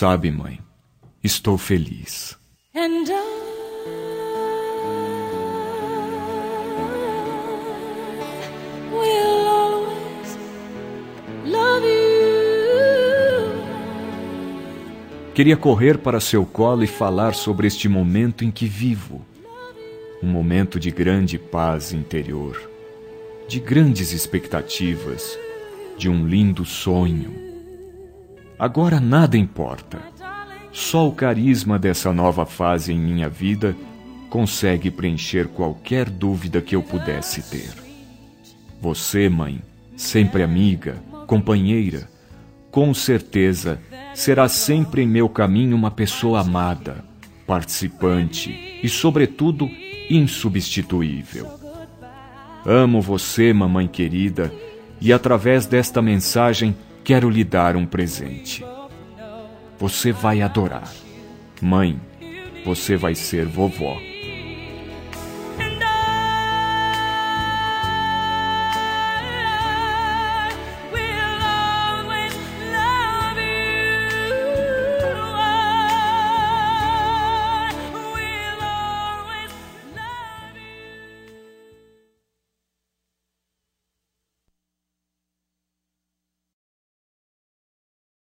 sabe, mãe, estou feliz. And will always love you. Queria correr para seu colo e falar sobre este momento em que vivo. Um momento de grande paz interior, de grandes expectativas, de um lindo sonho. Agora nada importa. Só o carisma dessa nova fase em minha vida consegue preencher qualquer dúvida que eu pudesse ter. Você, mãe, sempre amiga, companheira, com certeza será sempre em meu caminho uma pessoa amada, participante e, sobretudo, insubstituível. Amo você, mamãe querida, e através desta mensagem quero lhe dar um presente. Você vai adorar. Mãe, você vai ser vovó.